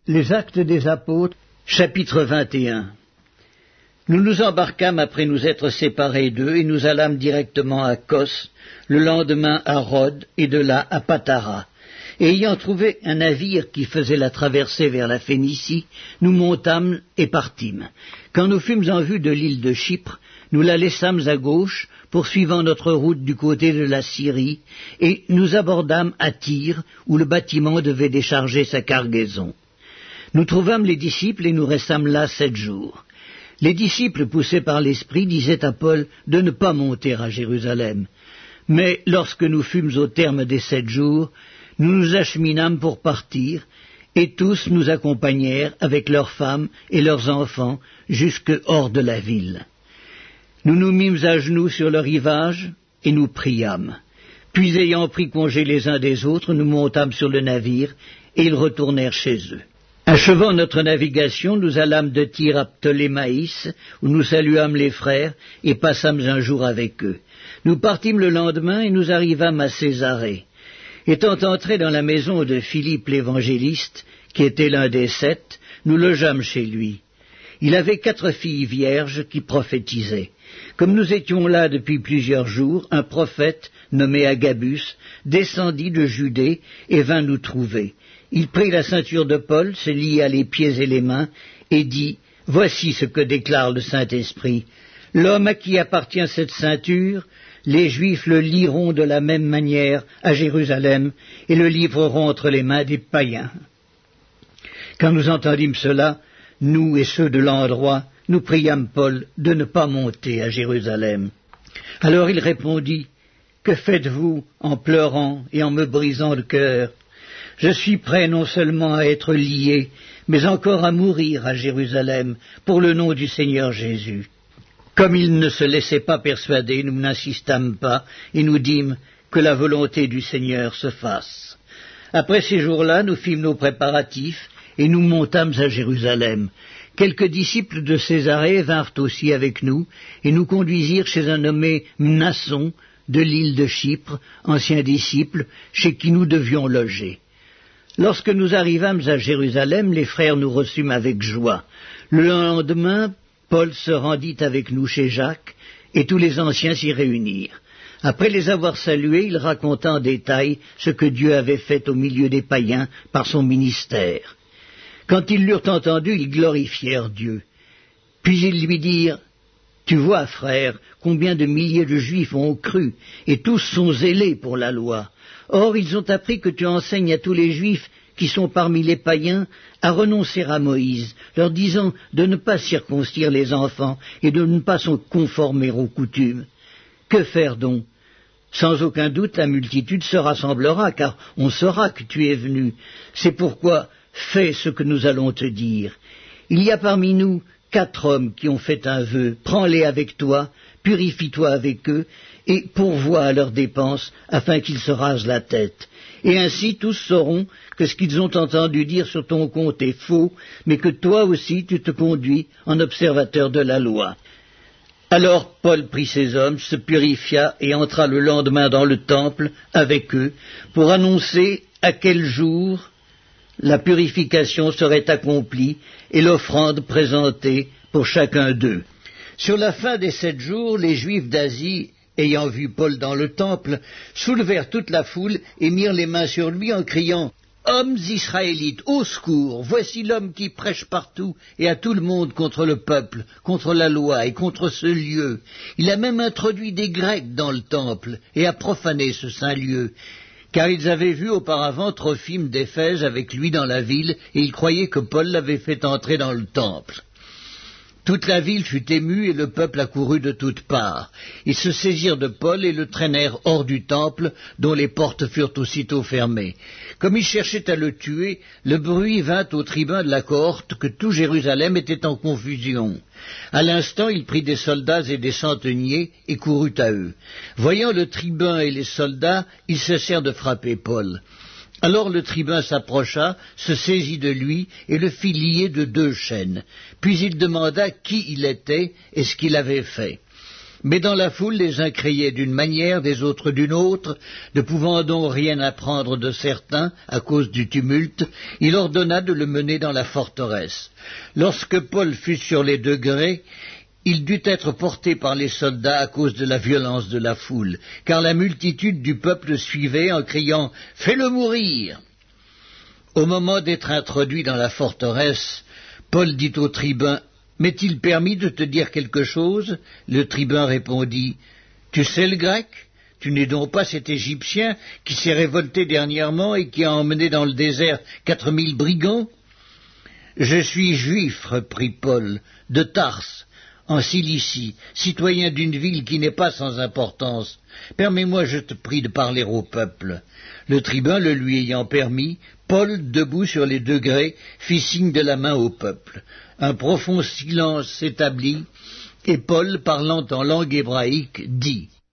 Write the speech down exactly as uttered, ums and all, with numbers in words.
Les Actes des Apôtres, chapitre vingt et un. Nous nous embarquâmes après nous être séparés d'eux, et nous allâmes directement à Kos, le lendemain à Rhodes, et de là à Patara. Et ayant trouvé un navire qui faisait la traversée vers la Phénicie, nous montâmes et partîmes. Quand nous fûmes en vue de l'île de Chypre, nous la laissâmes à gauche, poursuivant notre route du côté de la Syrie, et nous abordâmes à Tyr, où le bâtiment devait décharger sa cargaison. Nous trouvâmes les disciples et nous restâmes là sept jours. Les disciples, poussés par l'Esprit, disaient à Paul de ne pas monter à Jérusalem. Mais lorsque nous fûmes au terme des sept jours, nous nous acheminâmes pour partir, et tous nous accompagnèrent avec leurs femmes et leurs enfants jusque hors de la ville. Nous nous mîmes à genoux sur le rivage et nous priâmes. Puis ayant pris congé les uns des autres, nous montâmes sur le navire et ils retournèrent chez eux. Achevant notre navigation, nous allâmes de Tyr à Ptolémaïs, où nous saluâmes les frères, et passâmes un jour avec eux. Nous partîmes le lendemain, et nous arrivâmes à Césarée. Étant entrés dans la maison de Philippe l'évangéliste, qui était l'un des sept, nous logeâmes chez lui. Il avait quatre filles vierges qui prophétisaient. Comme nous étions là depuis plusieurs jours, un prophète, nommé Agabus, descendit de Judée et vint nous trouver. Il prit la ceinture de Paul, se lia les pieds et les mains, et dit « Voici ce que déclare le Saint-Esprit. L'homme à qui appartient cette ceinture, les Juifs le lieront de la même manière à Jérusalem, et le livreront entre les mains des païens. » Quand nous entendîmes cela, nous et ceux de l'endroit, nous priâmes Paul de ne pas monter à Jérusalem. Alors il répondit « Que faites-vous en pleurant et en me brisant le cœur ? Je suis prêt non seulement à être lié, mais encore à mourir à Jérusalem pour le nom du Seigneur Jésus. » Comme il ne se laissait pas persuader, nous n'insistâmes pas et nous dîmes que la volonté du Seigneur se fasse. Après ces jours-là, nous fîmes nos préparatifs et nous montâmes à Jérusalem. Quelques disciples de Césarée vinrent aussi avec nous et nous conduisirent chez un nommé Mnasson de l'île de Chypre, ancien disciple, chez qui nous devions loger. Lorsque nous arrivâmes à Jérusalem, les frères nous reçûmes avec joie. Le lendemain, Paul se rendit avec nous chez Jacques, et tous les anciens s'y réunirent. Après les avoir salués, il raconta en détail ce que Dieu avait fait au milieu des païens par son ministère. Quand ils l'eurent entendu, ils glorifièrent Dieu. Puis ils lui dirent « Tu vois, frère, combien de milliers de Juifs ont cru, et tous sont zélés pour la loi. Or, ils ont appris que tu enseignes à tous les Juifs qui sont parmi les païens à renoncer à Moïse, leur disant de ne pas circoncire les enfants et de ne pas se conformer aux coutumes. Que faire donc ? Sans aucun doute, la multitude se rassemblera, car on saura que tu es venu. C'est pourquoi fais ce que nous allons te dire. Il y a parmi nous quatre hommes qui ont fait un vœu. Prends-les avec toi, purifie-toi avec eux, et pourvois à leurs dépenses, afin qu'ils se rasent la tête. Et ainsi tous sauront que ce qu'ils ont entendu dire sur ton compte est faux, mais que toi aussi tu te conduis en observateur de la loi. » Alors Paul prit ses hommes, se purifia et entra le lendemain dans le temple avec eux, pour annoncer à quel jour la purification serait accomplie et l'offrande présentée pour chacun d'eux. Sur la fin des sept jours, les Juifs d'Asie, ayant vu Paul dans le temple, soulevèrent toute la foule et mirent les mains sur lui en criant « Hommes israélites, au secours, voici l'homme qui prêche partout et à tout le monde contre le peuple, contre la loi et contre ce lieu. Il a même introduit des Grecs dans le temple et a profané ce saint lieu. » Car ils avaient vu auparavant Trophime d'Éphèse avec lui dans la ville, et ils croyaient que Paul l'avait fait entrer dans le temple. Toute la ville fut émue et le peuple accourut de toutes parts. Ils se saisirent de Paul et le traînèrent hors du temple, dont les portes furent aussitôt fermées. Comme ils cherchaient à le tuer, le bruit vint au tribun de la cohorte que tout Jérusalem était en confusion. À l'instant, il prit des soldats et des centeniers et courut à eux. Voyant le tribun et les soldats, il cessèrent de frapper Paul. Alors le tribun s'approcha, se saisit de lui et le fit lier de deux chaînes. Puis il demanda qui il était et ce qu'il avait fait. Mais dans la foule, les uns criaient d'une manière, des autres d'une autre, ne pouvant donc rien apprendre de certains à cause du tumulte, il ordonna de le mener dans la forteresse. Lorsque Paul fut sur les degrés, il dut être porté par les soldats à cause de la violence de la foule, car la multitude du peuple suivait en criant « Fais-le mourir !» Au moment d'être introduit dans la forteresse, Paul dit au tribun « M'est-il permis de te dire quelque chose ?» Le tribun répondit « Tu sais le grec ? Tu n'es donc pas cet Égyptien qui s'est révolté dernièrement et qui a emmené dans le désert quatre mille brigands ?»« Je suis juif, reprit Paul, de Tarse, en Cilicie, citoyen d'une ville qui n'est pas sans importance. Permets-moi, je te prie, de parler au peuple. » Le tribun le lui ayant permis, Paul, debout sur les degrés, fit signe de la main au peuple. Un profond silence s'établit, et Paul, parlant en langue hébraïque, dit